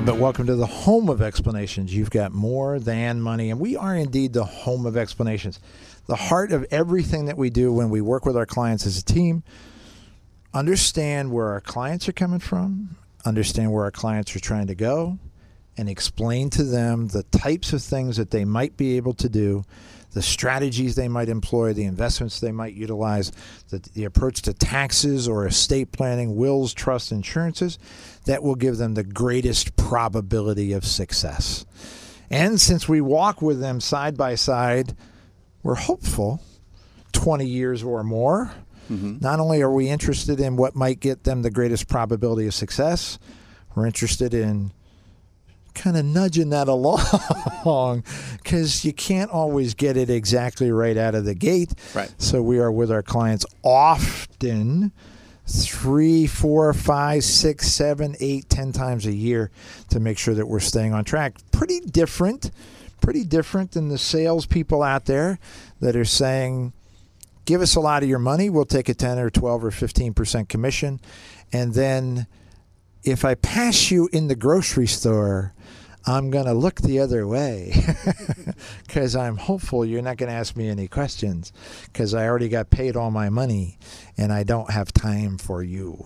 but welcome to the home of explanations. You've got More Than Money, and we are indeed the home of explanations. The heart of everything that we do when we work with our clients as a team, understand where our clients are coming from, understand where our clients are trying to go, and explain to them the types of things that they might be able to do, the strategies they might employ, the investments they might utilize, the approach to taxes or estate planning, wills, trusts, insurances, that will give them the greatest probability of success. And since we walk with them side by side, we're hopeful 20 years or more. Not only are we interested in what might get them the greatest probability of success, we're interested in kind of nudging that along because you can't always get it exactly right out of the gate. Right. So we are with our clients often 3, 4, 5, 6, 7, 8, 10 times a year to make sure that we're staying on track. Pretty different than the salespeople out there that are saying, give us a lot of your money, we'll take a 10 or 12 or 15% commission, and then if I pass you in the grocery store, I'm going to look the other way because I'm hopeful you're not going to ask me any questions because I already got paid all my money and I don't have time for you.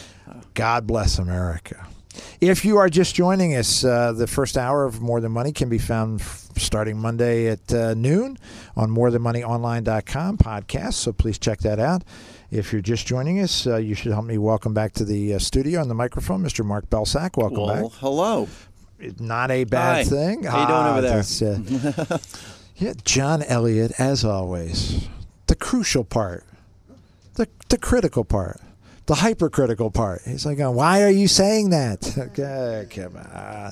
God bless America. If you are just joining us, the first hour of More Than Money can be found starting Monday at noon on morethanmoneyonline.com podcast, so please check that out. If you're just joining us, you should help me welcome back to the studio on the microphone, Mr. Mark Belsack. Welcome back. Hello. Not a bad thing. How you doing over there? Yeah, John Elliott, as always. The crucial part, the critical part, the hypercritical part. He's like, why are you saying that? Okay, come on.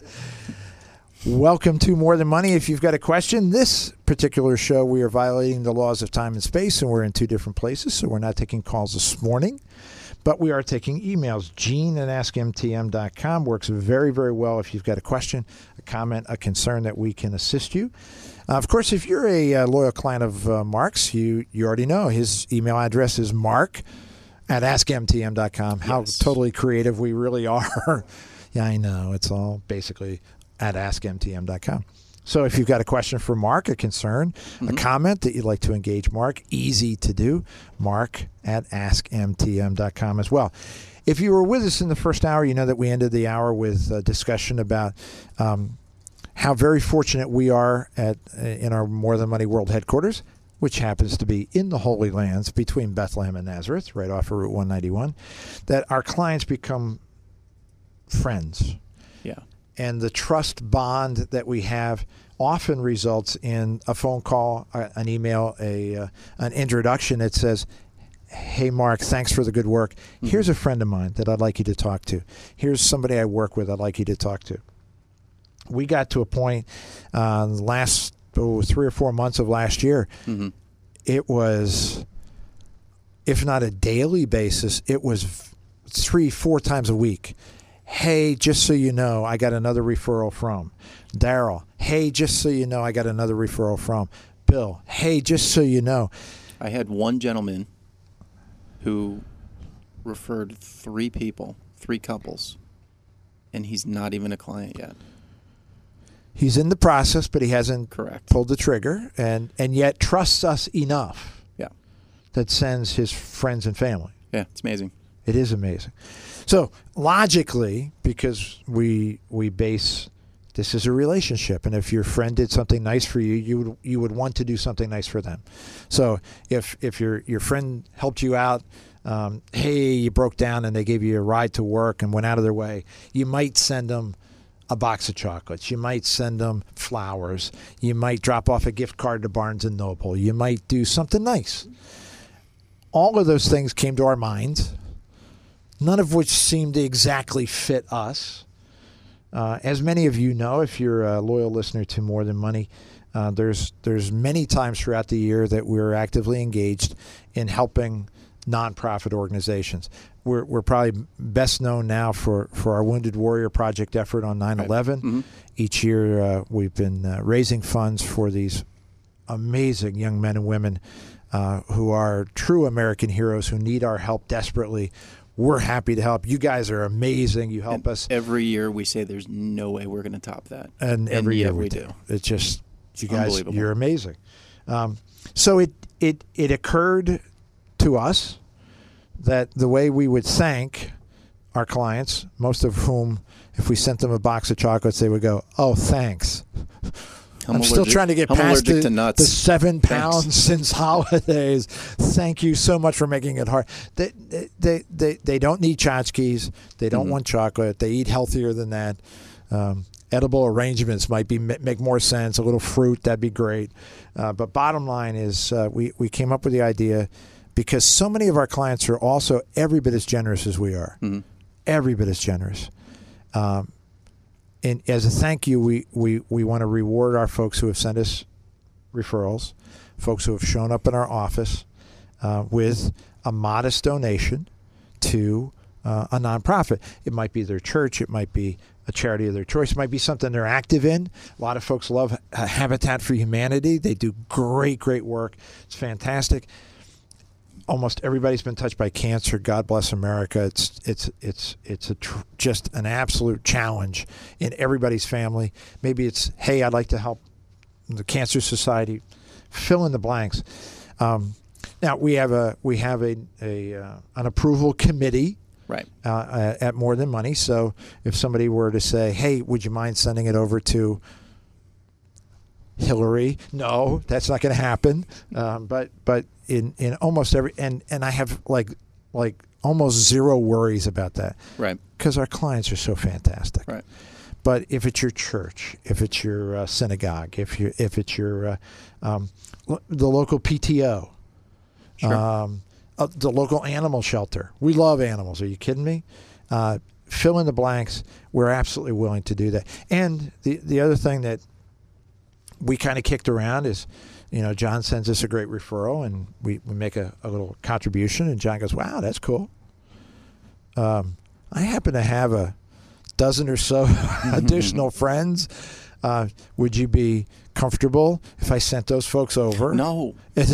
Welcome to More Than Money. If you've got a question, this particular show, we are violating the laws of time and space, and we're in 2 different places, so we're not taking calls this morning. But we are taking emails. Gene at AskMTM.com works very, very well if you've got a question, a comment, a concern that we can assist you. Of course, if you're a loyal client of Mark's, you already know his email address is mark at AskMTM.com. How totally creative we really are. Yeah, I know. It's all basically at AskMTM.com. So if you've got a question for Mark, a concern, a comment that you'd like to engage Mark, easy to do, Mark at AskMTM.com as well. If you were with us in the first hour, you know that we ended the hour with a discussion about how very fortunate we are in our More Than Money World Headquarters, which happens to be in the Holy Lands between Bethlehem and Nazareth, right off of Route 191, that our clients become friends. Yeah. And the trust bond that we have often results in a phone call, an email, an introduction that says, hey, Mark, thanks for the good work. Here's a friend of mine that I'd like you to talk to. Here's somebody I work with I'd like you to talk to. We got to a point last 3 or 4 months of last year. It was, if not a daily basis, it was 3-4 times a week. Hey, just so you know, I got another referral from Daryl. Hey, just so you know, I got another referral from Bill. Hey, just so you know. I had one gentleman who referred 3 people, 3 couples, and he's not even a client yet. He's in the process, but he hasn't pulled the trigger, and yet trusts us enough that sends his friends and family. Yeah, it's amazing. It is amazing. So logically, because we base this is a relationship, and if your friend did something nice for you, you would want to do something nice for them. So if your friend helped you out, hey, you broke down and they gave you a ride to work and went out of their way, you might send them a box of chocolates. You might send them flowers. You might drop off a gift card to Barnes & Noble. You might do something nice. All of those things came to our minds, none of which seemed to exactly fit us. As many of you know, if you're a loyal listener to More Than Money, there's many times throughout the year that we're actively engaged in helping nonprofit organizations. We're probably best known now for our Wounded Warrior Project effort on 9/11. Each year we've been raising funds for these amazing young men and women who are true American heroes who need our help desperately We're happy to help. You guys are amazing. You help us. Every year we say there's no way we're going to top that. And every year yet we do. It's just, you guys, you're amazing. So it occurred to us that the way we would thank our clients, most of whom, if we sent them a box of chocolates, they would go, "Oh, thanks." I'm still trying to get past the 7 pounds since holidays. Thank you so much for making it hard. They don't need tchotchkes. They don't want chocolate. They eat healthier than that. Edible arrangements might make more sense. A little fruit, that'd be great. But bottom line is we came up with the idea because so many of our clients are also every bit as generous as we are. Mm-hmm. Every bit as generous. And as a thank you, we want to reward our folks who have sent us referrals, folks who have shown up in our office with a modest donation to a nonprofit. It might be their church. It might be a charity of their choice. It might be something they're active in. A lot of folks love Habitat for Humanity. They do great work. It's fantastic. Almost everybody's been touched by cancer. God bless America. It's just an absolute challenge in everybody's family. Maybe it's, hey, I'd like to help the Cancer Society. Fill in the blanks. Now we have an approval committee. Right. At More Than Money. So if somebody were to say, hey, would you mind sending it over to Hillary? No, that's not going to happen. But in almost every, and I have like almost zero worries about that. Right. Because our clients are so fantastic. Right. But if it's your church, if it's your synagogue, if it's your the local PTO, sure. The local animal shelter. We love animals. Are you kidding me? Fill in the blanks. We're absolutely willing to do that. And the other thing that we kind of kicked around is, John sends us a great referral, and we make a little contribution, and John goes, wow, that's cool. I happen to have a dozen or so additional friends. Would you be comfortable if I sent those folks over? No.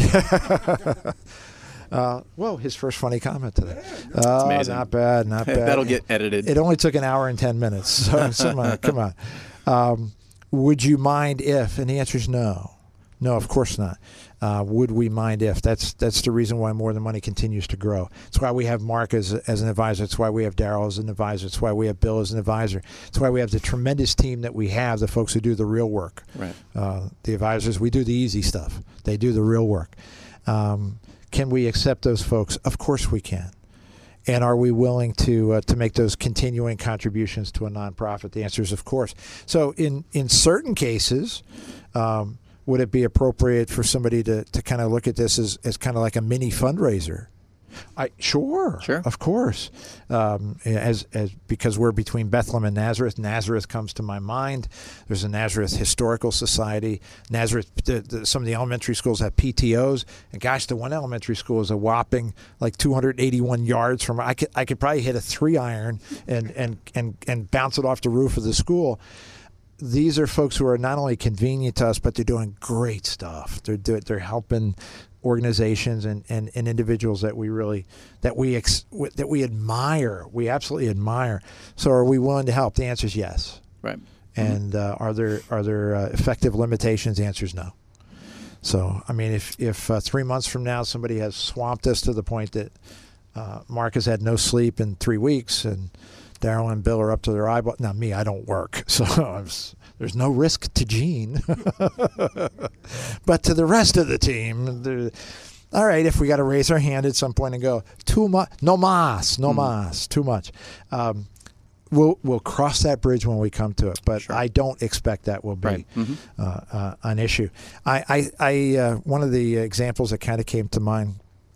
Whoa, his first funny comment today. That's amazing. Not bad. That'll get edited. It only took an hour and 10 minutes. So come on. Would you mind if? And the answer is no. No, of course not. Would we mind if? That's the reason why More Than Money continues to grow. It's why we have Mark as an advisor. It's why we have Daryl as an advisor. It's why we have Bill as an advisor. It's why we have the tremendous team that we have, the folks who do the real work. Right. The advisors, we do the easy stuff. They do the real work. Can we accept those folks? Of course we can. And are we willing to make those continuing contributions to a nonprofit? The answer is of course. So in certain cases, would it be appropriate for somebody to kind of look at this as kind of like a mini fundraiser? Sure, of course. As because we're between Bethlehem and Nazareth. Nazareth comes to my mind. There's a Nazareth Historical Society. Nazareth. Some of the elementary schools have PTOs, and gosh, the one elementary school is a whopping like 281 yards from. I could probably hit a 3-iron and bounce it off the roof of the school. These are folks who are not only convenient to us, but they're doing great stuff. They're helping organizations and individuals that we admire. We absolutely admire. So are we willing to help? The answer is yes. Right. And are there effective limitations? The answer is no. So I mean, if 3 months from now somebody has swamped us to the point that Mark has had no sleep in 3 weeks and Daryl and Bill are up to their eyeball. Now, me, I don't work, so there's no risk to Gene. But to the rest of the team, all right, if we got to raise our hand at some point and go, too much, no mas, too much. We'll cross that bridge when we come to it, but sure. I don't expect that will be an issue. I one of the examples that kind of came to mind,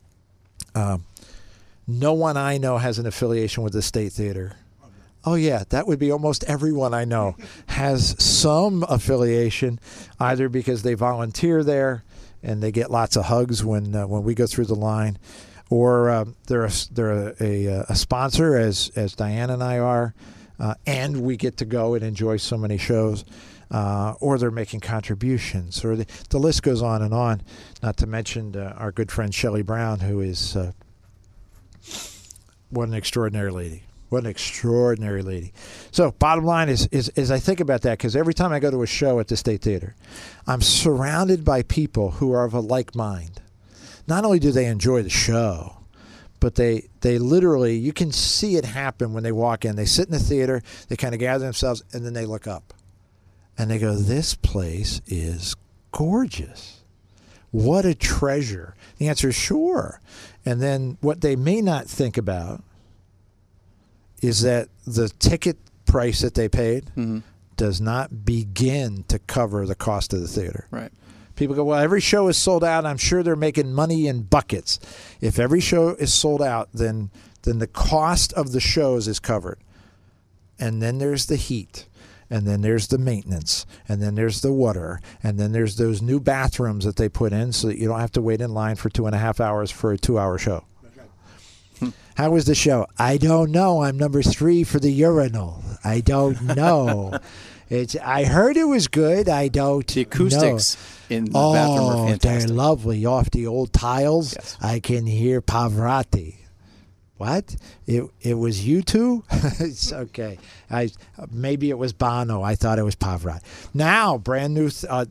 no one I know has an affiliation with the State Theater. Oh, yeah, that would be almost everyone I know has some affiliation, either because they volunteer there and they get lots of hugs when we go through the line, or they're a sponsor, as Diane and I are, and we get to go and enjoy so many shows, or they're making contributions, or the list goes on and on, not to mention our good friend Shelley Brown, who is What an extraordinary lady. What an extraordinary lady. So bottom line is I think about that, because every time I go to a show at the State Theater, I'm surrounded by people who are of a like mind. Not only do they enjoy the show, but they literally, you can see it happen when they walk in. They sit in the theater, they kind of gather themselves, and then they look up. And they go, this place is gorgeous. What a treasure. The answer is sure. And then what they may not think about is that the ticket price that they paid does not begin to cover the cost of the theater. Right. People go, well, every show is sold out. I'm sure they're making money in buckets. If every show is sold out, then the cost of the shows is covered. And then there's the heat. And then there's the maintenance. And then there's the water. And then there's those new bathrooms that they put in so that you don't have to wait in line for 2.5 hours for a 2-hour show. How was the show? I don't know. I'm number 3 for the urinal. I don't know. I heard it was good. I don't know. The acoustics in the bathroom are fantastic. They're lovely. Off the old tiles, Yes. I can hear Pavarotti. What? It was you two? It's okay. Maybe it was Bono. I thought it was Pavarotti. Now, brand new.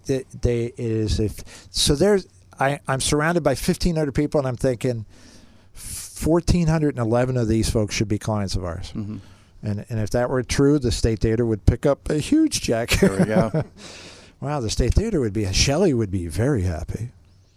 I'm surrounded by 1,500 people, and I'm thinking 1,411 of these folks should be clients of ours. Mm-hmm. And if that were true, the State Theater would pick up a huge check. There we go. Wow, the State Theater would be. Shelley would be very happy.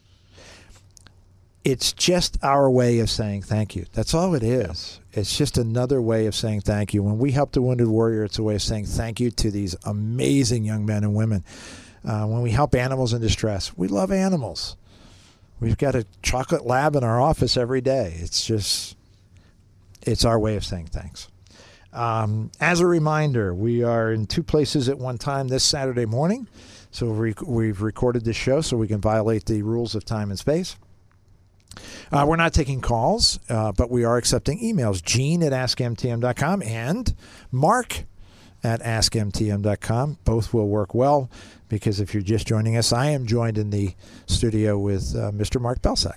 It's just our way of saying thank you. That's all it is. Yeah. It's just another way of saying thank you. When we help the Wounded Warrior, it's a way of saying thank you to these amazing young men and women. When we help animals in distress, we love animals. We've got a chocolate lab in our office every day. It's our way of saying thanks. As a reminder, we are in 2 places at one time this Saturday morning. So we've recorded this show so we can violate the rules of time and space. We're not taking calls, but we are accepting emails. Gene at AskMTM.com and Mark at AskMTM.com. Both will work well, because if you're just joining us, I am joined in the studio with Mr. Mark Belsack.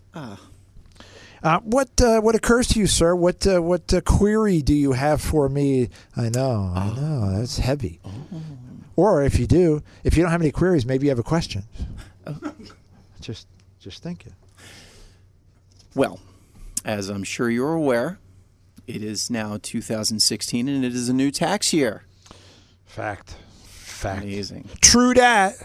What occurs to you, sir? What query do you have for me? I know, that's heavy. Oh. Or if you don't have any queries, maybe you have a question. Oh. Just thinking. Well, as I'm sure you're aware, it is now 2016 and it is a new tax year. Fact. Amazing. True dat.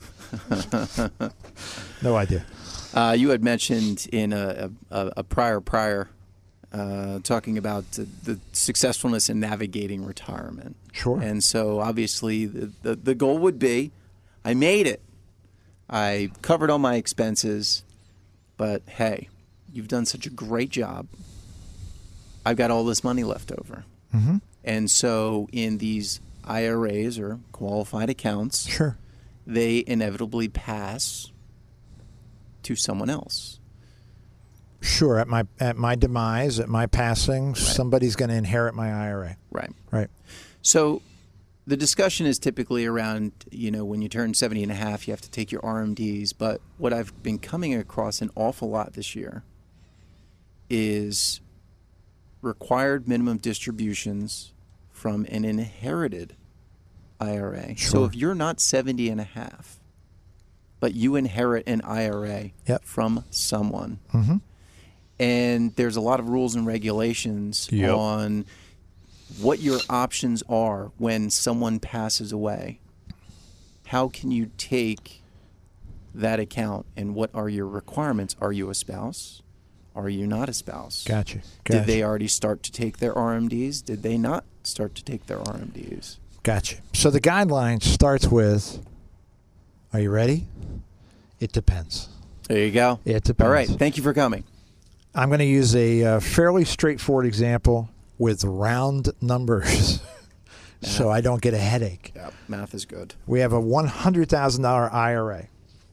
No idea. You had mentioned in a prior talking about the successfulness in navigating retirement. Sure. And so obviously the goal would be, I made it. I covered all my expenses, but hey, you've done such a great job. I've got all this money left over. Mm-hmm. And so in these IRAs or qualified accounts, sure, they inevitably pass to someone else. Sure, at my demise, at my passing, right, somebody's going to inherit my IRA. Right. So the discussion is typically around, when you turn 70 and a half, you have to take your RMDs. But what I've been coming across an awful lot this year is required minimum distributions from an inherited IRA. Sure. So if you're not 70 and a half, but you inherit an IRA from someone, mm-hmm, and there's a lot of rules and regulations on what your options are when someone passes away. How can you take that account, and what are your requirements? Are you a spouse? Are you not a spouse? Gotcha. Did they already start to take their RMDs? Did they not start to take their RMDs? Gotcha. So the guideline starts with, are you ready? It depends. There you go. It depends. All right. Thank you for coming. I'm going to use a fairly straightforward example with round numbers so I don't get a headache. Yeah, math is good. We have a $100,000 IRA.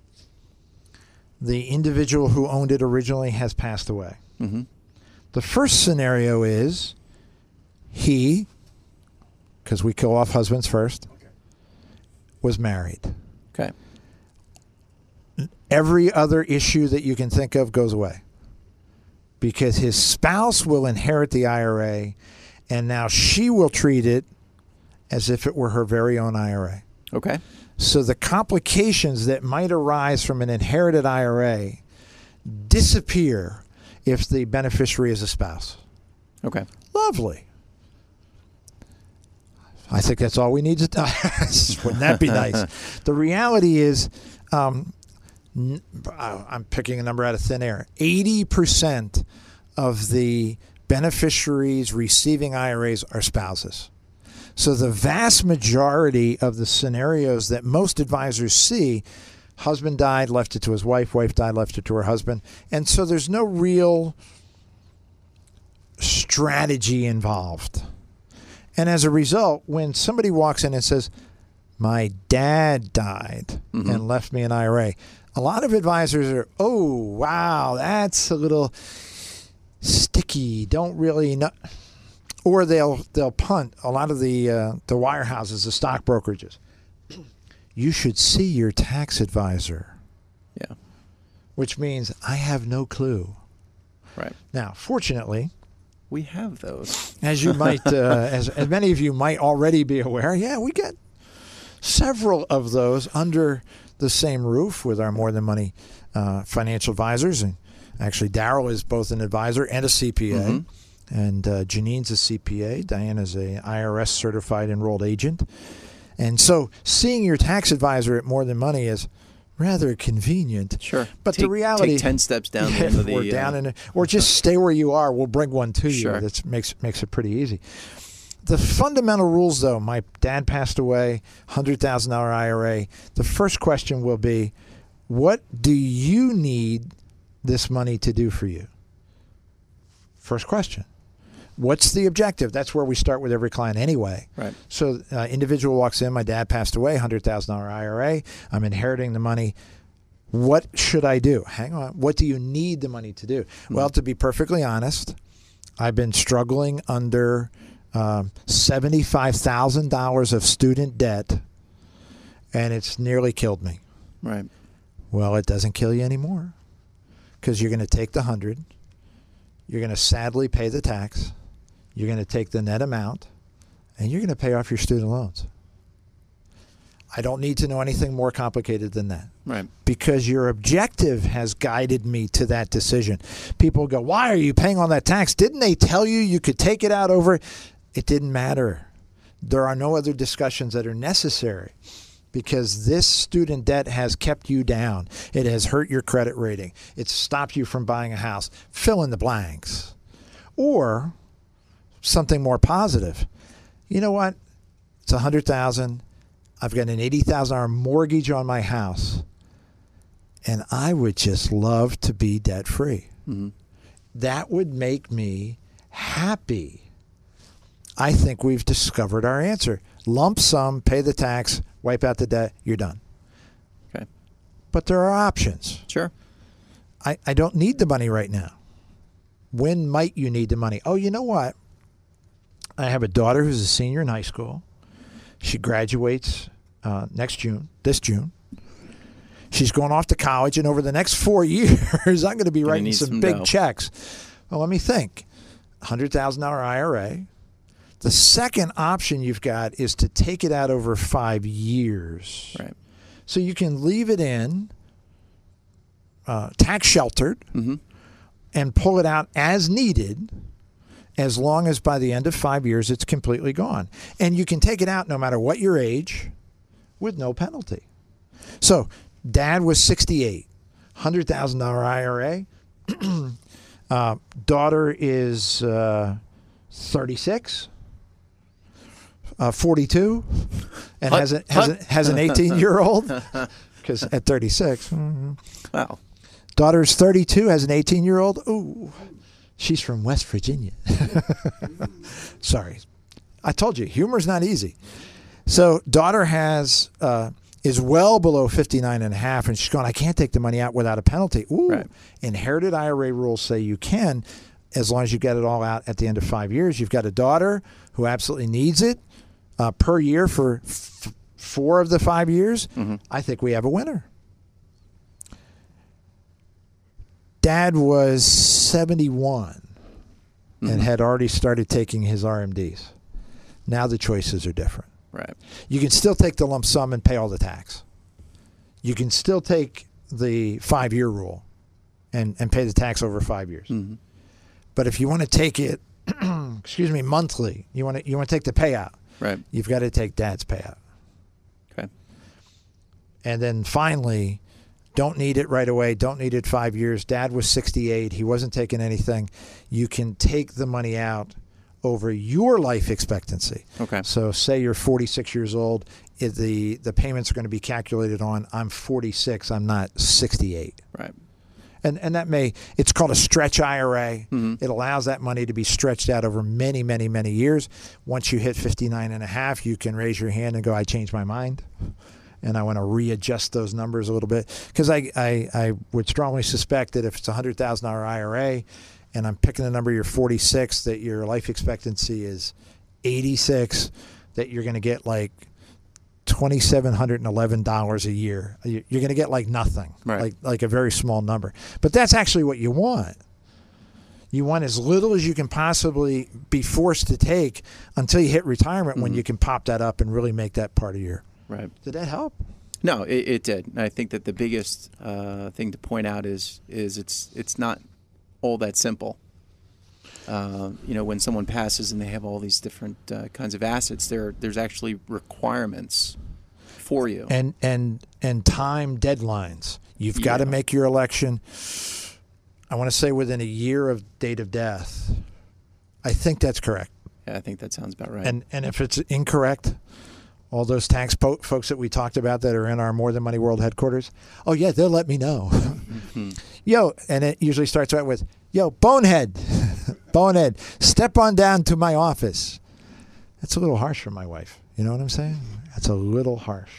The individual who owned it originally has passed away. Mm-hmm. The first scenario is he, because we kill off husbands first, was married. Okay. Every other issue that you can think of goes away. because his spouse will inherit the IRA, and now she will treat it as if it were her very own IRA. Okay. So the complications that might arise from an inherited IRA disappear if the beneficiary is a spouse. Okay. Lovely. I think that's all we need to do. Wouldn't that be nice? The reality is, I'm picking a number out of thin air. 80% of the beneficiaries receiving IRAs are spouses. So the vast majority of the scenarios that most advisors see, husband died, left it to his wife, wife died, left it to her husband. And so there's no real strategy involved. And as a result, when somebody walks in and says, my dad died and left me an IRA, a lot of advisors are, oh, wow, that's a little sticky. Don't really know. Or they'll punt. A lot of the wirehouses, the stock brokerages. You should see your tax advisor. Yeah. Which means I have no clue. Right. Now, fortunately, we have those. As you might, as many of you might already be aware, we get several of those under the same roof with our More Than Money financial advisors. And actually, Daryl is both an advisor and a CPA. And Janine's a CPA. Diana's a IRS certified enrolled agent. And so seeing your tax advisor at More Than Money is rather convenient. Sure. But the reality... Take 10 steps down the end of the... or just stay where you are. We'll bring one to Sure. you. That makes it pretty easy. The fundamental rules, though, my dad passed away, $100,000 IRA. The first question will be, what do you need this money to do for you? First question. What's the objective? That's where we start with every client anyway. Right. So individual walks in, my dad passed away, $100,000 IRA. I'm inheriting the money. What should I do? Hang on. What do you need the money to do? Well, to be perfectly honest, I've been struggling under $75,000 of student debt, and it's nearly killed me. Right. Well, it doesn't kill you anymore because you're going to take the 100. You're going to sadly pay the tax. You're going to take the net amount, and you're going to pay off your student loans. I don't need to know anything more complicated than that. Right. Because your objective has guided me to that decision. People go, why are you paying all that tax? Didn't they tell you you could take it out over? It didn't matter. There are no other discussions that are necessary because this student debt has kept you down. It has hurt your credit rating. It's stopped you from buying a house. Fill in the blanks. Or something more positive. You know what? It's $100,000. I've got an $80,000 mortgage on my house, and I would just love to be debt-free. That would make me happy. I think we've discovered our answer. Lump sum, pay the tax, wipe out the debt, you're done. Okay. But there are options. Sure. I don't need the money right now. When might you need the money? Oh, you know what? I have a daughter who's a senior in high school. She graduates this June. She's going off to college, and over the next 4 years, I'm going to be writing some big checks. Well, let me think. $100,000 IRA. The second option you've got is to take it out over 5 years. Right. So you can leave it in tax sheltered and pull it out as needed, as long as by the end of 5 years it's completely gone. And you can take it out no matter what your age with no penalty. So dad was 68, $100,000 IRA. Daughter is 36, 42, and has an 18-year-old. Because at 36, wow. Daughter's 32, has an 18-year-old. Ooh. She's from West Virginia. Sorry. I told you, humor's not easy. So daughter is well below 59 and a half, and she's going, I can't take the money out without a penalty. Ooh. Right. Inherited IRA rules say you can, as long as you get it all out at the end of 5 years. You've got a daughter who absolutely needs it per year for 4 of the 5 years. I think we have a winner. Dad was 71 and had already started taking his RMDs. Now the choices are different. Right. You can still take the lump sum and pay all the tax. You can still take the 5-year rule and pay the tax over 5 years. Mm-hmm. But if you want to take it, monthly, you want to take the payout. Right. You've got to take Dad's payout. Okay. And then finally, don't need it right away. Don't need it 5 years. Dad was 68. He wasn't taking anything. You can take the money out over your life expectancy. Okay. So say you're 46 years old. The payments are going to be calculated on I'm 46. I'm not 68. Right. And that it's called a stretch IRA. Mm-hmm. It allows that money to be stretched out over many, many, many years. Once you hit 59 and a half, you can raise your hand and go, I changed my mind. And I want to readjust those numbers a little bit. Because I would strongly suspect that if it's a $100,000 IRA and I'm picking the number, you're 46, that your life expectancy is 86, that you're going to get like $2,711 a year. You're going to get like nothing, right. like a very small number. But that's actually what you want. You want as little as you can possibly be forced to take until you hit retirement, when you can pop that up and really make that part of your. Right. Did that help? No, it did. And I think that the biggest thing to point out is it's not all that simple. When someone passes and they have all these different kinds of assets, there's actually requirements for you. And time deadlines. You've got to make your election, I want to say within a year of date of death. I think that's correct. Yeah, I think that sounds about right. And if it's incorrect, all those tax folks that we talked about that are in our More Than Money World headquarters, oh, yeah, they'll let me know. Mm-hmm. Yo, and it usually starts out with, yo, bonehead, bonehead, step on down to my office. That's a little harsh for my wife. You know what I'm saying? That's a little harsh.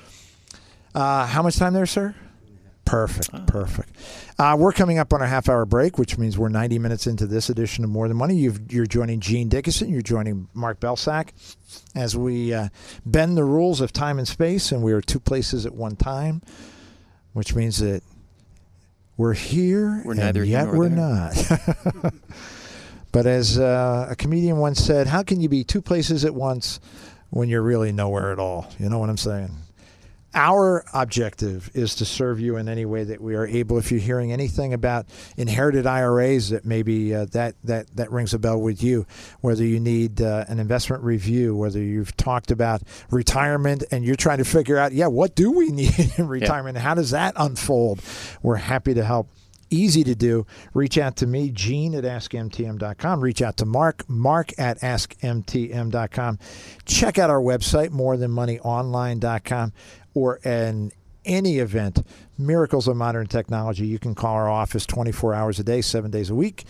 How much time there, sir? Perfect. We're coming up on our half-hour break, which means we're 90 minutes into this edition of More Than Money. You're joining Gene Dickinson. You're joining Mark Belsack as we bend the rules of time and space, and we are two places at one time, which means that we're here, we're and neither yet here nor we're there. not. But as a comedian once said, how can you be two places at once when you're really nowhere at all? You know what I'm saying? Our objective is to serve you in any way that we are able. If you're hearing anything about inherited IRAs that maybe that rings a bell with you, whether you need an investment review, whether you've talked about retirement and you're trying to figure out, what do we need in retirement? How does that unfold? We're happy to help. Easy to do. Reach out to me, Gene at AskMTM.com. Reach out to Mark at AskMTM.com. Check out our website, morethanmoneyonline.com. Or in any event, Miracles of Modern Technology, you can call our office 24 hours a day, 7 days a week,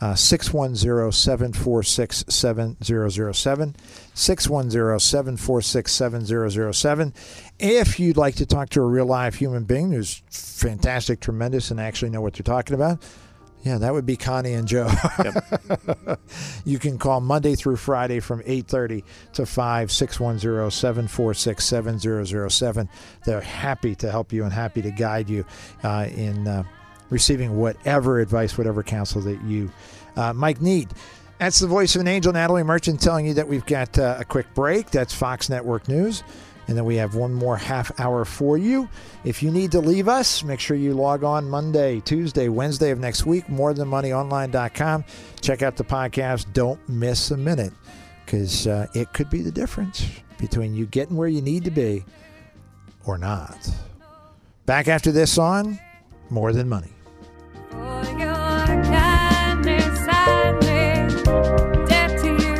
610-746-7007, 610-746-7007. If you'd like to talk to a real live human being who's fantastic, tremendous, and actually know what they're talking about, that would be Connie and Joe. Yep. You can call Monday through Friday from 8:30 to 5, 610-746-7007. They're happy to help you and happy to guide you in receiving whatever advice, whatever counsel that you might need. That's the voice of an angel, Natalie Merchant, telling you that we've got a quick break. That's Fox Network News. And then we have one more half hour for you. If you need to leave us, make sure you log on Monday, Tuesday, Wednesday of next week, morethanmoneyonline.com. Check out the podcast. Don't miss a minute, because it could be the difference between you getting where you need to be or not. Back after this on More Than Money. For your kindness, I may debt to you.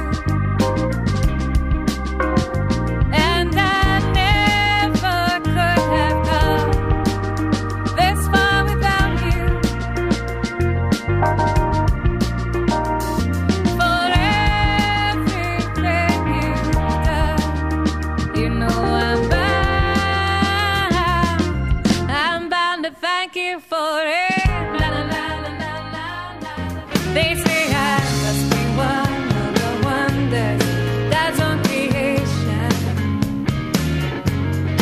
And I never could have come this far without you. For everything you've done, you know I'm bound to thank you for it. La, la, la, la, la, la, la. They say I must be one of the wonders that's on creation.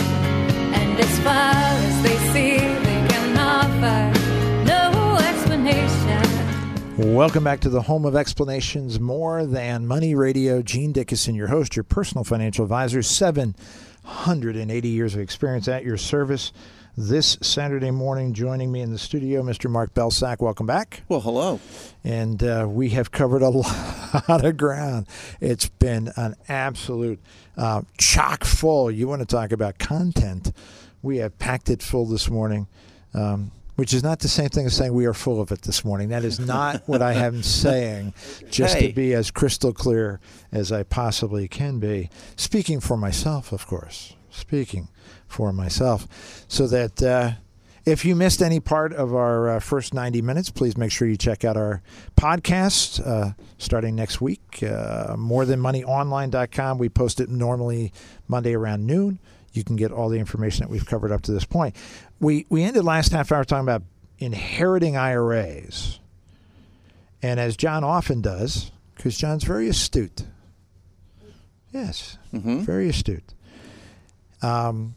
And as far as they see, they can offer no explanation. Welcome back to the home of explanations, More Than Money Radio. Gene Dickinson, your host, your personal financial advisor, 780 years of experience at your service. This Saturday morning, joining me in the studio, Mr. Mark Belsack. Welcome back. Well, hello. And we have covered a lot of ground. It's been an absolute chock full. You want to talk about content? We have packed it full this morning. Which is not the same thing as saying we are full of it this morning. That is not what I am saying, just to be as crystal clear as I possibly can be. Speaking for myself, of course. Speaking for myself. So that if you missed any part of our first 90 minutes, please make sure you check out our podcast starting next week. MoreThanMoneyOnline.com. We post it normally Monday around noon. You can get all the information that we've covered up to this point. We ended last half hour talking about inheriting IRAs. And as John often does, because John's very astute. Yes, very astute. And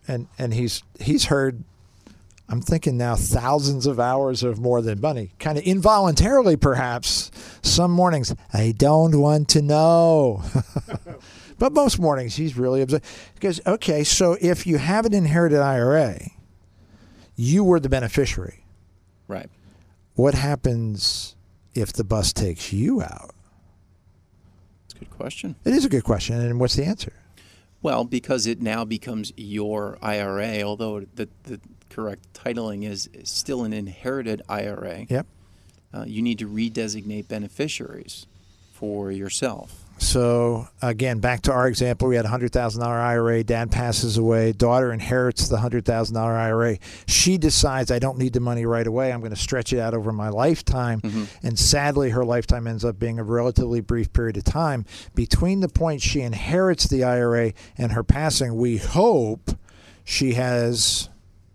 he's heard, I'm thinking now, thousands of hours of More Than Money. Kind of involuntarily, perhaps, some mornings, I don't want to know. But most mornings, he's really upset. Because, okay, so if you have an inherited IRA, you were the beneficiary. Right. What happens if the bus takes you out? That's a good question. It is a good question. And what's the answer? Well, because it now becomes your IRA, although the correct titling is still an inherited IRA. Yep. You need to redesignate beneficiaries for yourself. So, again, back to our example, we had a $100,000 IRA. Dad passes away. Daughter inherits the $100,000 IRA. She decides, I don't need the money right away. I'm going to stretch it out over my lifetime. And sadly, her lifetime ends up being a relatively brief period of time. Between the point she inherits the IRA and her passing, we hope she has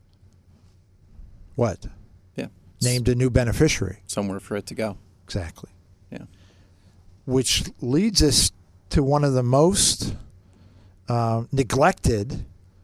what? Yeah. Named a new beneficiary. Somewhere for it to go. Exactly. Yeah. Which leads us to one of the most neglected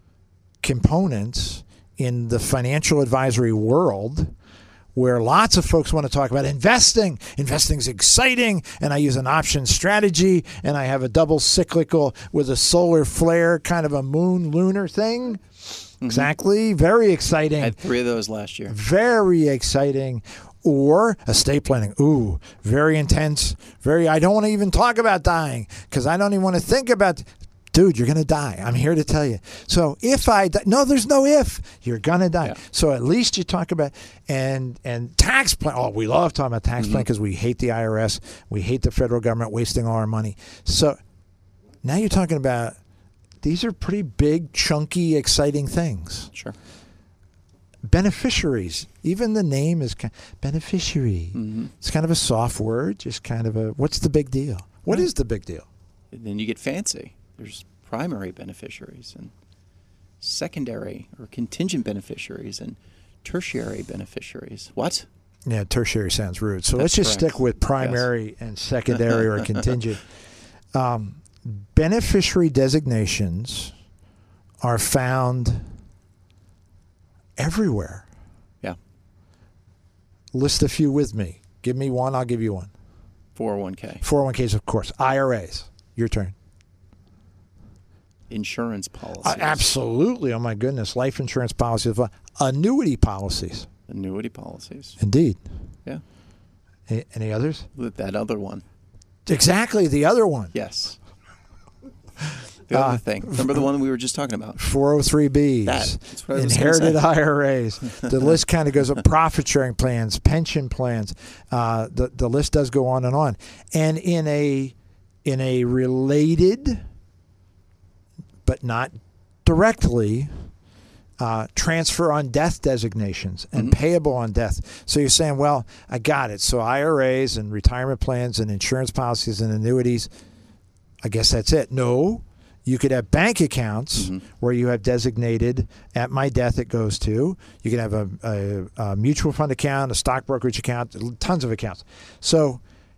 components in the financial advisory world, where lots of folks want to talk about investing. Investing is exciting, and I use an option strategy, and I have a double cyclical with a solar flare, kind of a moon lunar thing. Exactly. Very exciting. I had 3 of those last year. Very exciting. Or estate planning. Ooh, very intense. I don't want to even talk about dying because I don't even want to think about. Dude, you're going to die. I'm here to tell you. So if I die, no, there's no if. You're going to die. Yeah. So at least you talk about and tax plan. Oh, we love talking about tax plan because we hate the IRS. We hate the federal government wasting all our money. So now you're talking about these are pretty big, chunky, exciting things. Sure. Beneficiaries, even the name is beneficiary. It's kind of a soft word, just kind of a, what's the big deal? What is the big deal? And then you get fancy. There's primary beneficiaries and secondary or contingent beneficiaries and tertiary beneficiaries. What? Yeah, tertiary sounds rude. So That's let's just correct. stick with primary and secondary or contingent. Beneficiary designations are found everywhere. Yeah. List a few with me. Give me one, I'll give you one. 401k. 401ks, of course. IRAs. Your turn. Insurance policies. Absolutely. Oh, my goodness. Life insurance policies. Annuity policies. Annuity policies. Indeed. Yeah. Any others? With that other one. Exactly. The other one. Yes. The other thing. Remember the one we were just talking about? 403Bs. That's what I was inherited gonna say. IRAs. The list kind of goes up. Profit sharing plans, pension plans. The list does go on and on. And in a related, but not directly, transfer on death designations and payable on death. So you're saying, well, I got it. So IRAs and retirement plans and insurance policies and annuities, I guess that's it. No, you could have bank accounts where you have designated at my death it goes to. You can have a mutual fund account, a stock brokerage account, tons of accounts. So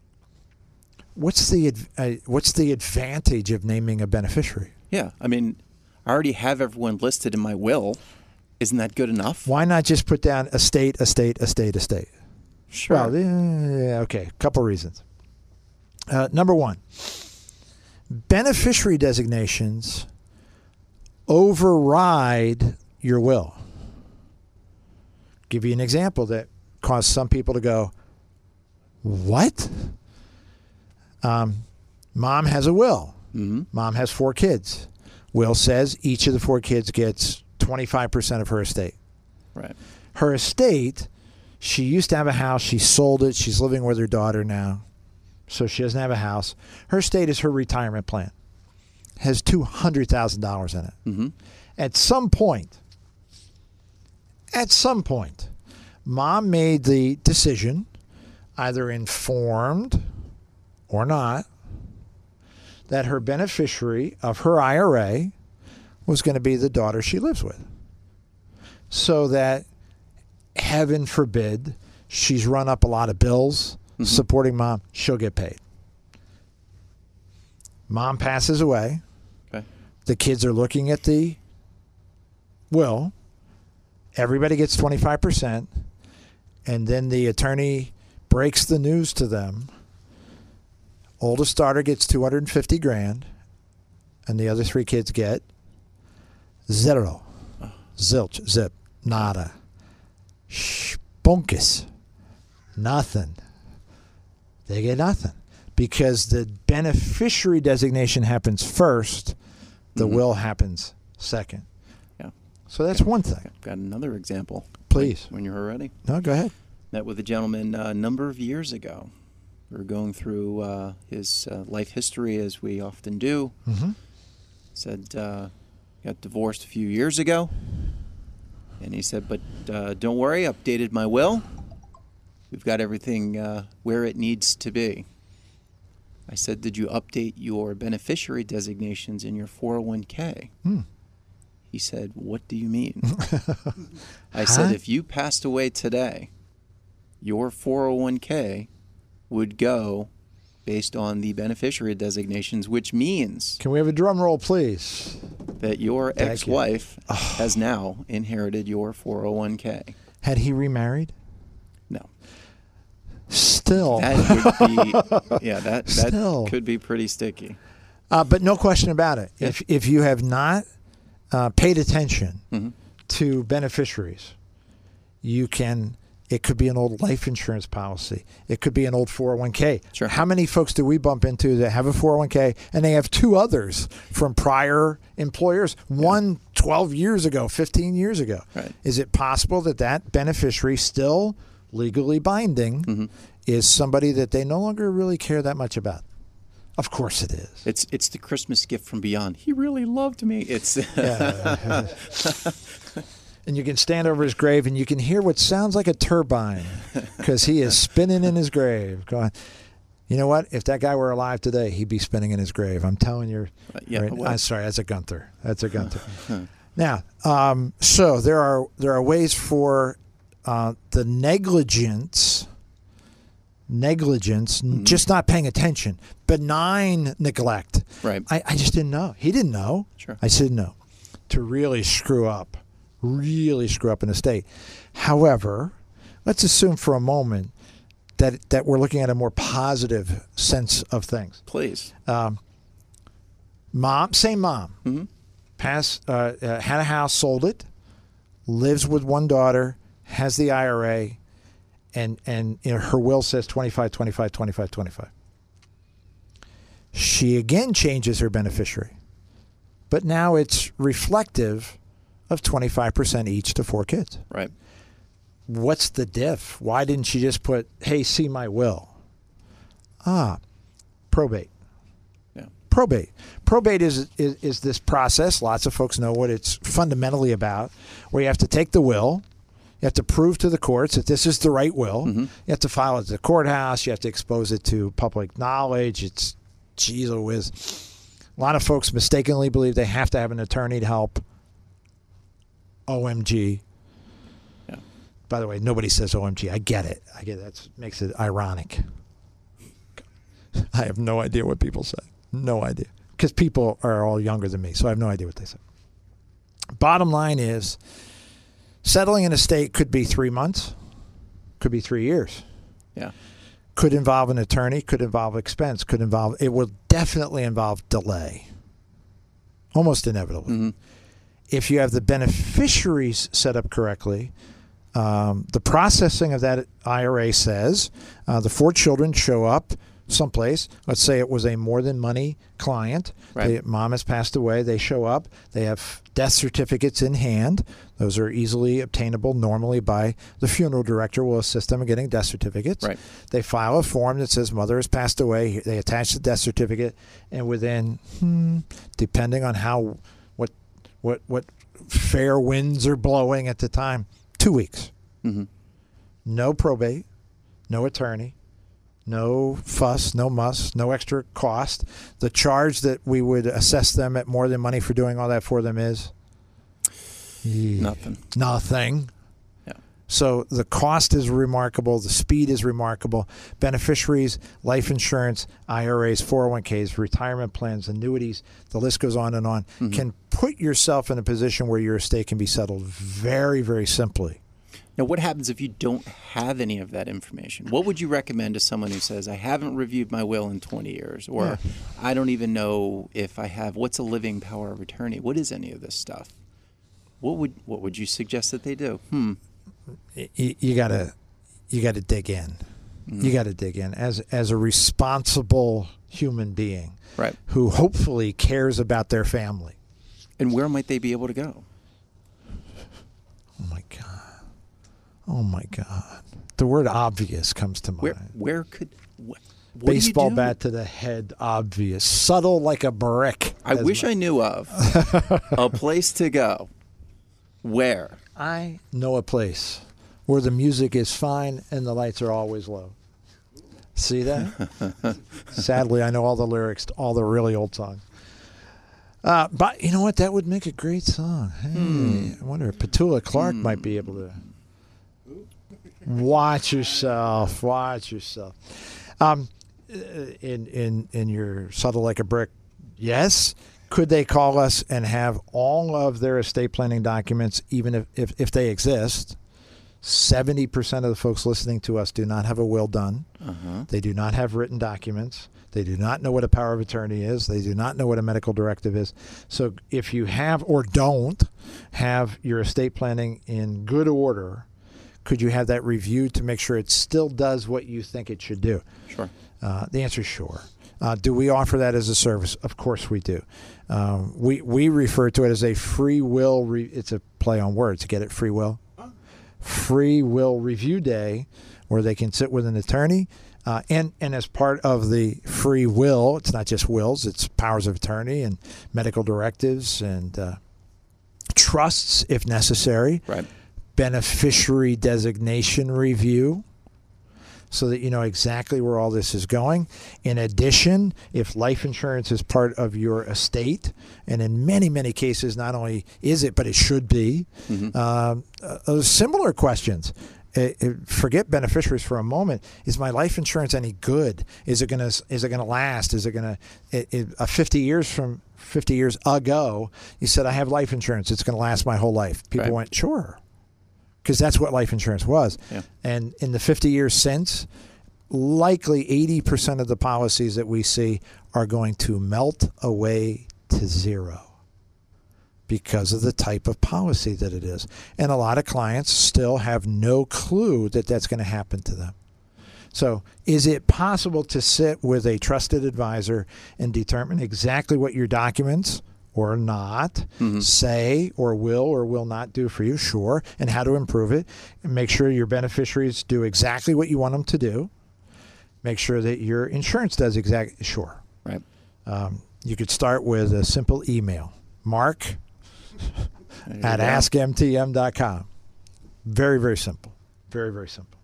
what's the advantage of naming a beneficiary? Yeah. I mean, I already have everyone listed in my will. Isn't that good enough? Why not just put down estate? Sure. Well, yeah, okay, couple reasons. Number one, beneficiary designations override your will. Give you an example that caused some people to go, what? Mom has a will. Mm-hmm. Mom has 4 kids. Will says each of the 4 kids gets 25% of her estate. Right. Her estate, she used to have a house. She sold it. She's living with her daughter now. So she doesn't have a house. Her estate is her retirement plan. Has $200,000 in it. Mm-hmm. At some point, Mom made the decision, either informed or not, that her beneficiary of her IRA was going to be the daughter she lives with. So that, heaven forbid, she's run up a lot of bills supporting Mom, she'll get paid. Mom passes away. Okay. The kids are looking at the will. Everybody gets 25%. And then the attorney breaks the news to them. Oldest daughter gets $250,000, and the other 3 kids get zero. Zilch, zip, nada. Spunkus. Nothing. They get nothing. Because the beneficiary designation happens first, the will happens second. Yeah. So that's one thing. I've got another example. Please. When you're ready. No, go ahead. Met with a gentleman a number of years ago. We were going through his life history, as we often do. Mm-hmm. Said, got divorced a few years ago. And he said, but don't worry, updated my will. We've got everything where it needs to be. I said, did you update your beneficiary designations in your 401k? He said, what do you mean? I said, if you passed away today, your 401k would go based on the beneficiary designations, which means Can we have a drum roll, please? that your Thank you. ex-wife has now inherited your 401k. Had he remarried? No. Still. That would be, yeah, that Still. could be pretty sticky. But no question about it. Yeah. If you have not paid attention Mhm. to beneficiaries, you can. It could be an old life insurance policy. It could be an old 401k. Sure. How many folks do we bump into that have a 401k and they have 2 others from prior employers? One 12 years ago, 15 years ago. Right. Is it possible that that beneficiary, still legally binding, is somebody that they no longer really care that much about? Of course it is. It's the Christmas gift from beyond. He really loved me. It's Yeah. And you can stand over his grave and you can hear what sounds like a turbine because he is spinning in his grave. Going, you know what? If that guy were alive today, he'd be spinning in his grave. I'm telling you. yeah, Right? well- I'm sorry. That's a Gunther. Now, so there are ways for the negligence, just not paying attention, benign neglect. Right. I just didn't know. He didn't know. Sure. I just didn't know. To really screw up an estate. However, let's assume for a moment that we're looking at a more positive sense of things. Please. Mom, had a house, sold it, lives with one daughter, has the IRA, and her will says 25, 25, 25, 25. She again changes her beneficiary, but now it's reflective of 25% each to 4 kids. Right. What's the diff? Why didn't she just put, hey, see my will? Probate. Yeah. Probate. Probate is this process. Lots of folks know what it's fundamentally about, where you have to take the will. You have to prove to the courts that this is the right will. You have to file it at the courthouse. You have to expose it to public knowledge. It's, geez, oh whiz. A lot of folks mistakenly believe they have to have an attorney to help. OMG. Yeah. By the way, nobody says OMG. I get it. That makes it ironic. I have no idea what people say. No idea. Because people are all younger than me, so I have no idea what they say. Bottom line is, settling an estate could be 3 months, could be 3 years. Yeah. Could involve an attorney, could involve expense, it will definitely involve delay. Almost inevitably. Mm-hmm. If you have the beneficiaries set up correctly, the processing of that IRA says the 4 children show up someplace. Let's say it was a More Than Money client. Right. Mom has passed away. They show up. They have death certificates in hand. Those are easily obtainable normally by the funeral director will assist them in getting death certificates. Right. They file a form that says mother has passed away. They attach the death certificate, and within, depending on what fair winds are blowing at the time, 2 weeks. Mm-hmm. No probate, no attorney, no fuss, no muss, no extra cost. The charge that we would assess them at More Than Money for doing all that for them is Nothing. Nothing. Yeah. So the cost is remarkable. The speed is remarkable. Beneficiaries, life insurance, IRAs, 401ks, retirement plans, annuities, the list goes on and on, Mm-hmm. can put yourself in a position where your estate can be settled very, very simply. Now, what happens if you don't have any of that information? What would you recommend to someone who says, I haven't reviewed my will in 20 years, or I don't even know if I have, what's a living power of attorney? What is any of this stuff? What would you suggest that they do? You gotta dig in. You gotta dig in as a responsible human being, Right. who hopefully cares about their family. And where might they be able to go? Oh my God! The word obvious comes to mind. Where could what Baseball do you do? bat to the head, obvious, subtle like a brick. I wish I knew of a place to go. Where? I know a place where the music is fine and the lights are always low. See that? Sadly, I know all the lyrics to all the really old songs. But you know what? That would make a great song. Hey, I wonder if Petula Clark might be able to. Watch yourself. Watch yourself. In your subtle like a brick, yes. Could they call us and have all of their estate planning documents, even if they exist? 70% of the folks listening to us do not have a will done. They do not have written documents. They do not know what a power of attorney is. They do not know what a medical directive is. So if you have or don't have your estate planning in good order, could you have that reviewed to make sure it still does what you think it should do? Sure. The answer is sure. Do we offer that as a service? Of course we do. We refer to it as a free will. It's a play on words. Get it? Free will. Free will review day, where they can sit with an attorney. And as part of the free will, it's not just wills, it's powers of attorney and medical directives and trusts if necessary. Right. Beneficiary designation review, so that you know exactly where all this is going. In addition, if life insurance is part of your estate, and in many, many cases, not only is it, but it should be, similar questions. Forget beneficiaries for a moment. Is my life insurance any good? Is it gonna last? Is it gonna 50 years ago, you said I have life insurance. It's gonna last my whole life. People went, sure. Because that's what life insurance was. Yeah. And in the 50 years since, likely 80% of the policies that we see are going to melt away to zero because of the type of policy that it is. And a lot of clients still have no clue that that's going to happen to them. So is it possible to sit with a trusted advisor and determine exactly what your documents or not say or will not do for you? Sure. And how to improve it. And make sure your beneficiaries do exactly what you want them to do. Make sure that your insurance does exactly. Sure. Right. You could start with a simple email. Mark at askmtm.com. Very, very simple. Very, very simple.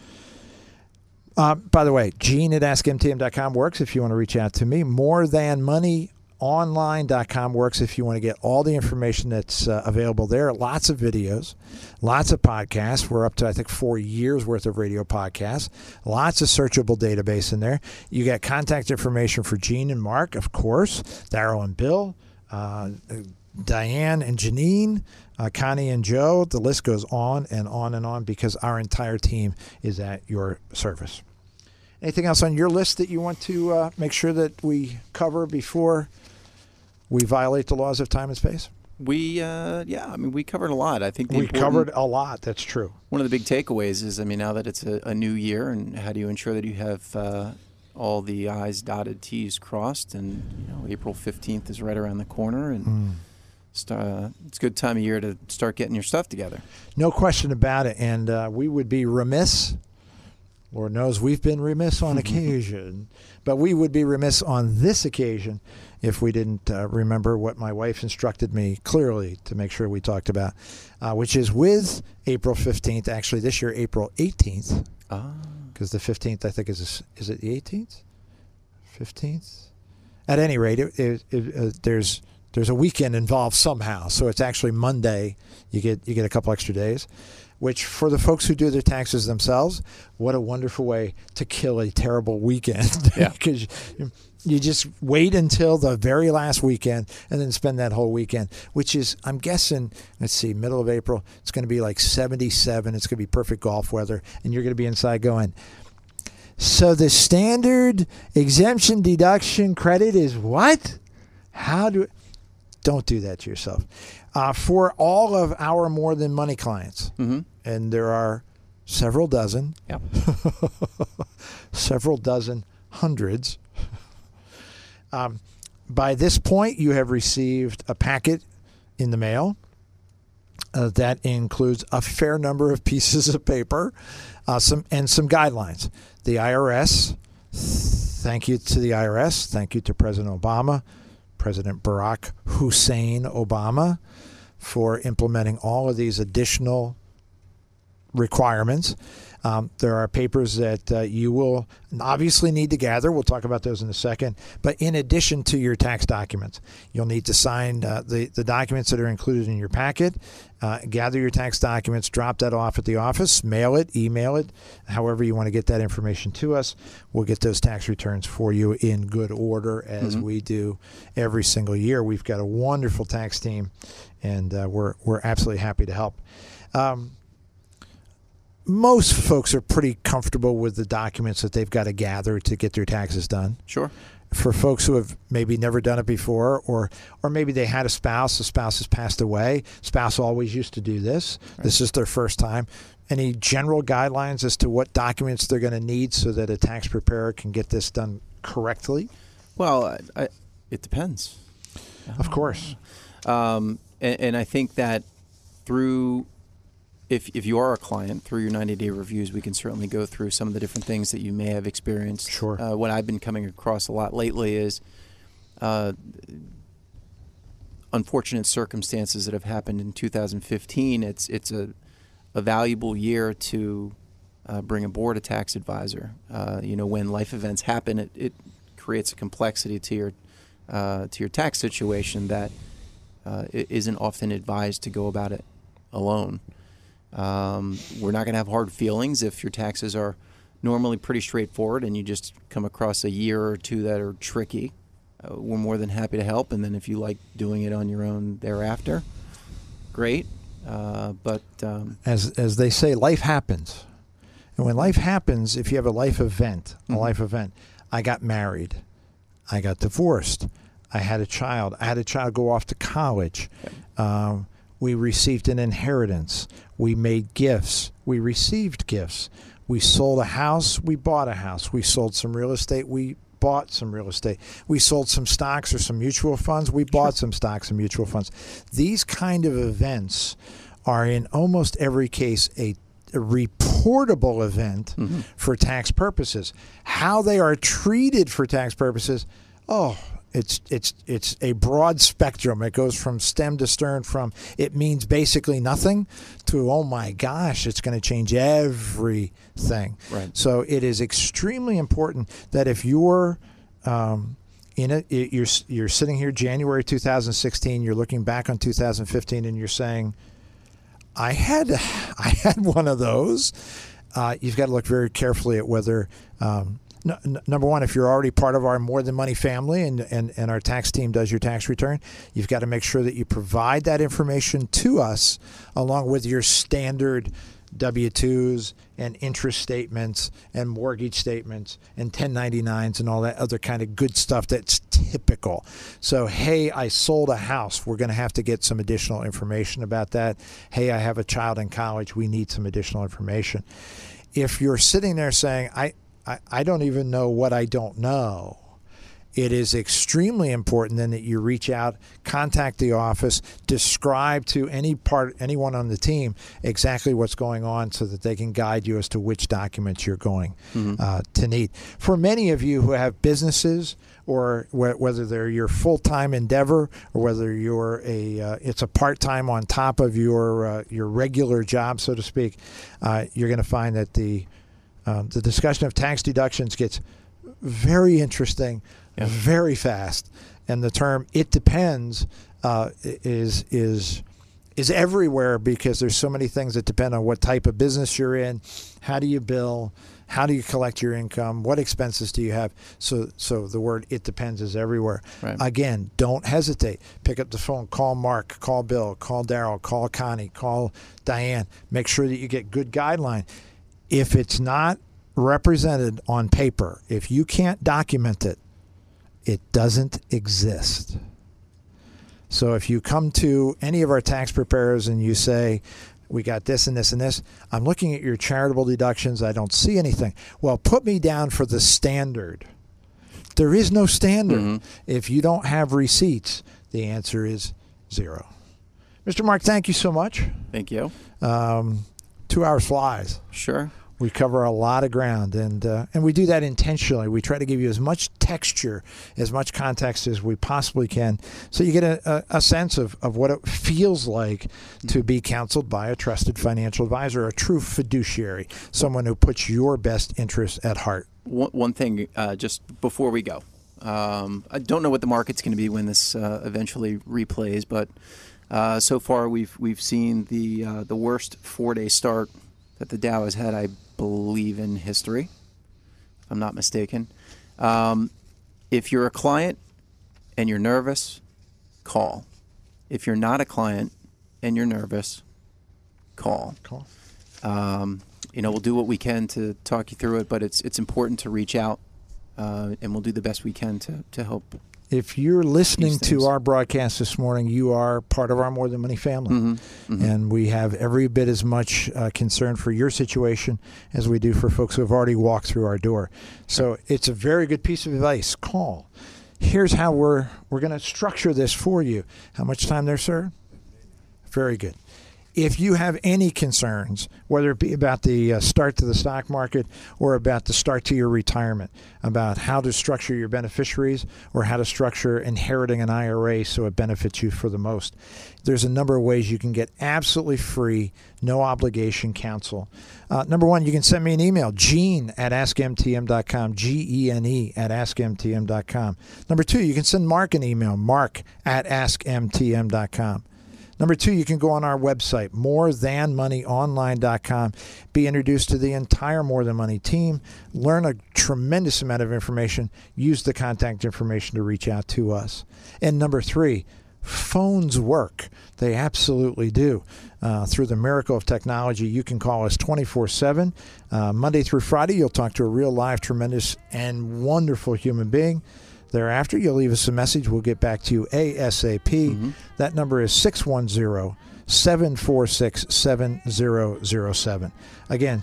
By the way, Gene at askmtm.com works if you want to reach out to me. morethanmoneyonline.com works if you want to get all the information that's available there. Lots of videos, lots of podcasts. We're up to, I think, 4 years worth of radio podcasts. Lots of searchable database in there. You got contact information for Gene and Mark, of course, Daryl and Bill. Diane and Janine, Connie and Joe. The list goes on and on and on because our entire team is at your service. Anything else on your list that you want to make sure that we cover before we violate the laws of time and space? We we covered a lot. I think We covered a lot. That's true. One of the big takeaways is, now that it's a new year, and how do you ensure that you have all the I's dotted, T's crossed, and April 15th is right around the corner, and it's a good time of year to start getting your stuff together. No question about it. And we would be remiss, Lord knows we've been remiss on occasion, but we would be remiss on this occasion if we didn't remember what my wife instructed me clearly to make sure we talked about, which is with April 15th, actually this year, April 18th. Because the 15th, I think, is it the 18th? 15th? At any rate, there's a weekend involved somehow. So it's actually Monday. You get a couple extra days, which for the folks who do their taxes themselves, what a wonderful way to kill a terrible weekend. Yeah. Because you just wait until the very last weekend and then spend that whole weekend, which is, I'm guessing, let's see, middle of April, it's going to be like 77. It's going to be perfect golf weather. And you're going to be inside going, so the standard exemption deduction credit is what? Don't do that to yourself. For all of our More Than Money clients, and there are several dozen, several dozen, hundreds. By this point, you have received a packet in the mail that includes a fair number of pieces of paper, some guidelines. The IRS, thank you to the IRS, thank you to President Obama, President Barack Hussein Obama, for implementing all of these additional requirements. There are papers that you will obviously need to gather. We'll talk about those in a second. But in addition to your tax documents, you'll need to sign the documents that are included in your packet, gather your tax documents, drop that off at the office, mail it, email it, however you want to get that information to us. We'll get those tax returns for you in good order as we do every single year. We've got a wonderful tax team, and we're absolutely happy to help. Most folks are pretty comfortable with the documents that they've got to gather to get their taxes done. Sure. For folks who have maybe never done it before, or maybe they had a spouse, the spouse has passed away, spouse always used to do this. Right. This is their first time. Any general guidelines as to what documents they're going to need so that a tax preparer can get this done correctly? Well, it depends. Of course. And I think that through... If you are a client, through your 90-day reviews, we can certainly go through some of the different things that you may have experienced. Sure. What I've been coming across a lot lately is unfortunate circumstances that have happened in 2015. It's a valuable year to bring aboard a tax advisor. When life events happen, it creates a complexity to your tax situation that it isn't often advised to go about it alone. We're not going to have hard feelings if your taxes are normally pretty straightforward and you just come across a year or two that are tricky. We're more than happy to help. And then if you like doing it on your own thereafter, great. But as they say, life happens. And when life happens, if you have a life event, I got married, I got divorced, I had a child go off to college. We received an inheritance. We made gifts. We received gifts. We sold a house. We bought a house. We sold some real estate. We bought some real estate. We sold some stocks or some mutual funds. We bought some stocks and mutual funds. These kind of events are in almost every case a reportable event for tax purposes. How they are treated for tax purposes, It's a broad spectrum. It goes from stem to stern, from it means basically nothing to, oh my gosh, it's going to change everything. Right. So it is extremely important that if you're you're sitting here January 2016, you're looking back on 2015 and you're saying, I had one of those. You've got to look very carefully at whether Number one, if you're already part of our More Than Money family and our tax team does your tax return, you've got to make sure that you provide that information to us along with your standard W-2s and interest statements and mortgage statements and 1099s and all that other kind of good stuff that's typical. So, hey, I sold a house. We're going to have to get some additional information about that. Hey, I have a child in college. We need some additional information. If you're sitting there saying, I don't even know what I don't know, it is extremely important then that you reach out, contact the office, describe to anyone on the team exactly what's going on so that they can guide you as to which documents you're going to need. For many of you who have businesses, or whether they're your full-time endeavor or whether you're it's a part-time on top of your regular job, so to speak, you're going to find that the discussion of tax deductions gets very interesting. Yeah. Very fast, and the term "it depends" is everywhere because there's so many things that depend on what type of business you're in, how do you bill, how do you collect your income, what expenses do you have. So the word "it depends" is everywhere. Right. Again, don't hesitate. Pick up the phone, call Mark, call Bill, call Daryl, call Connie, call Diane. Make sure that you get good guideline. If it's not represented on paper, if you can't document it, it doesn't exist. So if you come to any of our tax preparers and you say, we got this and this and this, I'm looking at your charitable deductions, I don't see anything. Well, put me down for the standard. There is no standard. Mm-hmm. If you don't have receipts, the answer is 0. Mr. Mark, thank you so much. Thank you. 2 hours flies. Sure. We cover a lot of ground, and we do that intentionally. We try to give you as much texture, as much context as we possibly can, so you get a sense of what it feels like to be counseled by a trusted financial advisor, a true fiduciary, someone who puts your best interests at heart. One thing, just before we go, I don't know what the market's going to be when this eventually replays, but so far we've seen the worst 4-day start that the Dow has had, I believe, in history, if I'm not mistaken. If you're a client and you're nervous, call. If you're not a client and you're nervous, call. We'll do what we can to talk you through it, but it's important to reach out, and we'll do the best we can to help. If you're listening to our broadcast this morning, you are part of our More Than Money family. Mm-hmm. Mm-hmm. And we have every bit as much concern for your situation as we do for folks who have already walked through our door. So it's a very good piece of advice. Call. Here's how we're going to structure this for you. How much time there, sir? Very good. If you have any concerns, whether it be about the start to the stock market or about the start to your retirement, about how to structure your beneficiaries or how to structure inheriting an IRA so it benefits you for the most, there's a number of ways you can get absolutely free, no obligation counsel. Number one, you can send me an email, gene@askmtm.com, GENE@askmtm.com. Number two, you can send Mark an email, mark@askmtm.com. Number two, you can go on our website, morethanmoneyonline.com, be introduced to the entire More Than Money team, learn a tremendous amount of information, use the contact information to reach out to us. And number three, phones work. They absolutely do. Through the miracle of technology, you can call us 24/7. Monday through Friday, you'll talk to a real live, tremendous, and wonderful human being. Thereafter, you'll leave us a message. We'll get back to you ASAP. Mm-hmm. That number is 610-746-7007. Again,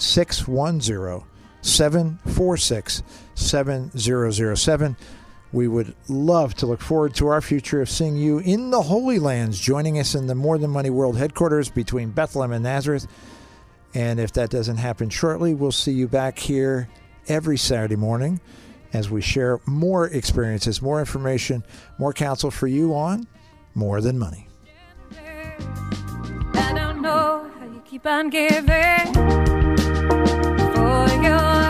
610-746-7007. We would love to look forward to our future of seeing you in the Holy Lands, joining us in the More Than Money World headquarters between Bethlehem and Nazareth. And if that doesn't happen shortly, we'll see you back here every Saturday morning as we share more experiences, more information, more counsel for you on More Than Money. I don't know how you keep on giving for your